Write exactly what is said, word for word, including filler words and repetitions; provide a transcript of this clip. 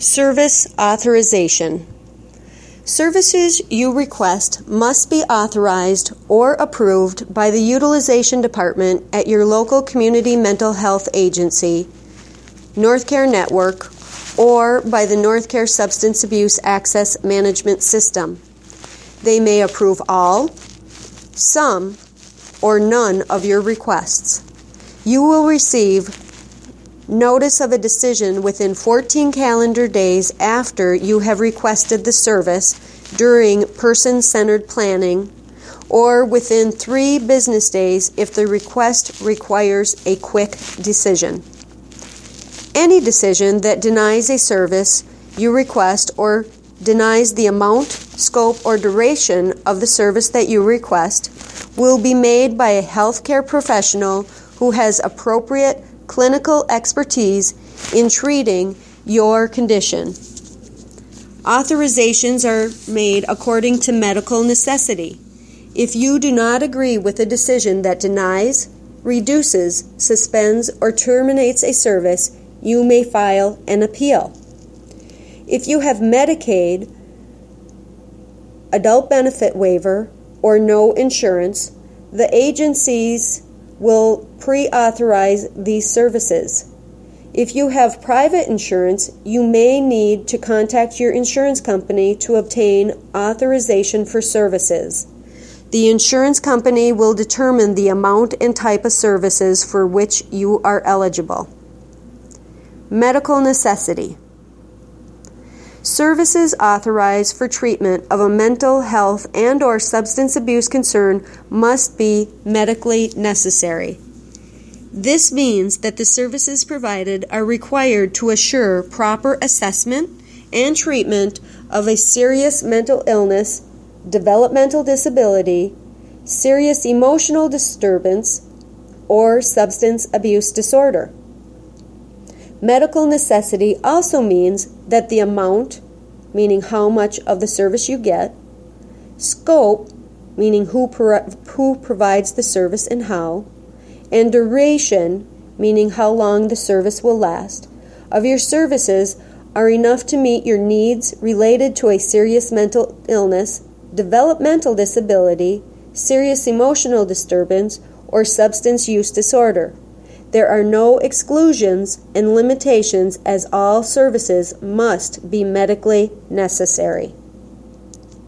Service authorization. Services you request must be authorized or approved by the Utilization Department at your local community mental health agency, NorthCare Network, or by the NorthCare Substance Abuse Access Management System. They may approve all, some, or none of your requests. You will receive notice of a decision within fourteen calendar days after you have requested the service during person-centered planning, or within three business days if the request requires a quick decision. Any decision that denies a service you request or denies the amount, scope, or duration of the service that you request will be made by a healthcare professional who has appropriate clinical expertise in treating your condition. Authorizations are made according to medical necessity. If you do not agree with a decision that denies, reduces, suspends, or terminates a service, you may file an appeal. If you have Medicaid, adult benefit waiver, or no insurance, the agencies will pre-authorize these services. If you have private insurance, you may need to contact your insurance company to obtain authorization for services. The insurance company will determine the amount and type of services for which you are eligible. Medical necessity. Services authorized for treatment of a mental health and or substance abuse concern must be medically necessary. This means that the services provided are required to assure proper assessment and treatment of a serious mental illness, developmental disability, serious emotional disturbance, or substance abuse disorder. Medical necessity also means that the amount, meaning how much of the service you get, scope, meaning who, pro- who provides the service and how, and duration, meaning how long the service will last, of your services are enough to meet your needs related to a serious mental illness, developmental disability, serious emotional disturbance, or substance use disorder. There are no exclusions and limitations as all services must be medically necessary.